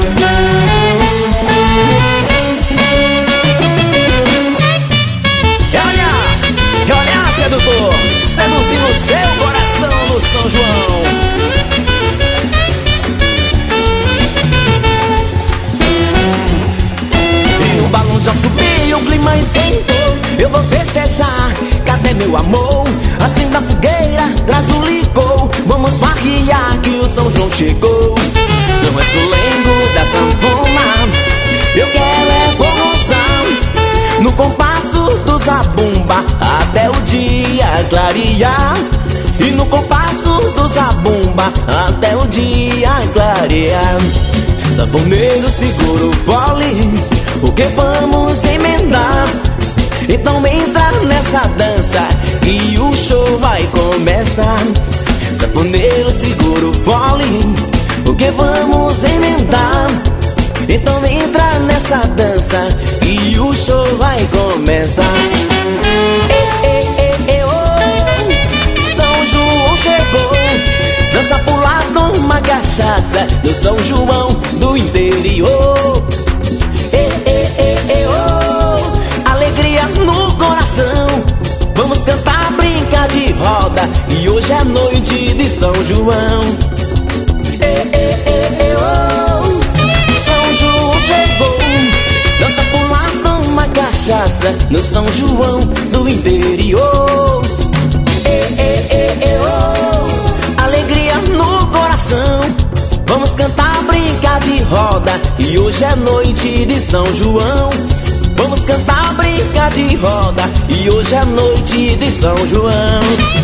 Sedutor, seduzindo seu coração no São João. E o balão já subiu, o clima esquentou. Eu vou festejar, cadê meu amor? Acenda a fogueira, traz o licor. Vamos farrear que o São João chegou. Não é solengo da sanfona, eu quero é forrozão. No compasso do zabumba até o dia clarear. E no compasso do zabumba até o dia clarear. Sanfoneiro, segura o fole, porque vamos emendar. Então entra nessa dança e o show vai começar. Sanfoneiro, segura o fole, porque vamos emendar. Então entra nessa dança e o show vai começar. São João chegou, dança, pular, toma cachaça do São João do interior. Alegria no coração, vamos cantar, brincar de roda, e hoje é noite de São João. Dança, pular, toma cachaça no São João do interior. Alegria no coração, vamos cantar, brincar de roda, e hoje é noite de São João. Vamos cantar, brincar de roda, e hoje é noite de São João.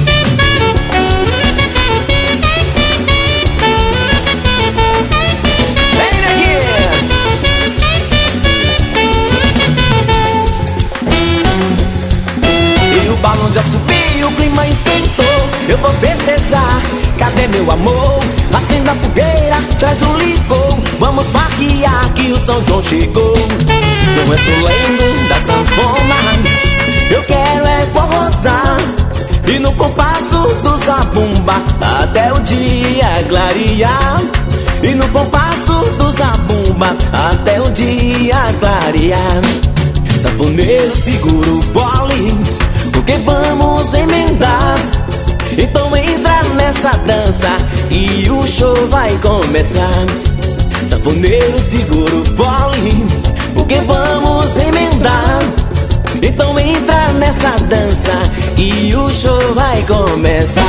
O balão já subiu, o clima esquentou. Eu vou festejar, cadê meu amor? Acenda a fogueira, traz o licor. Vamos farrear que o São João chegou. Não é solengo da sanfona, eu quero é forrozar. E no compasso do zabumba até o dia clarear. E no compasso do zabumba até o dia clarear. Sanfoneiro, segura o fole, porque vamos emendar. Então entra nessa dança e o show vai começar. Sanfoneiro, segura o fole, porque vamos emendar. Então entra nessa dança e o show vai começar.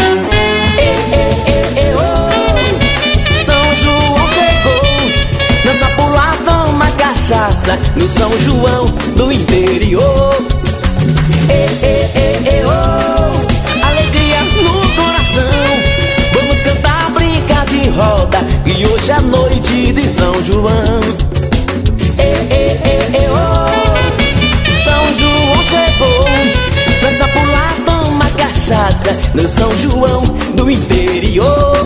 São João chegou, dança, pular, toma cachaça no São João do interior. Alegria no coração, vamos cantar, brincar de roda, e hoje é noite de São João. São João chegou, dança, pular, toma cachaça no São João do interior.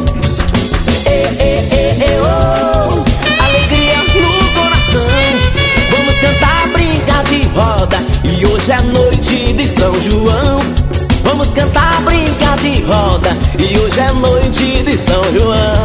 Alegria no coração, vamos cantar, brincar de roda, e hoje é noite de São João. Vamos cantar, brincar de roda, e hoje é noite de São João.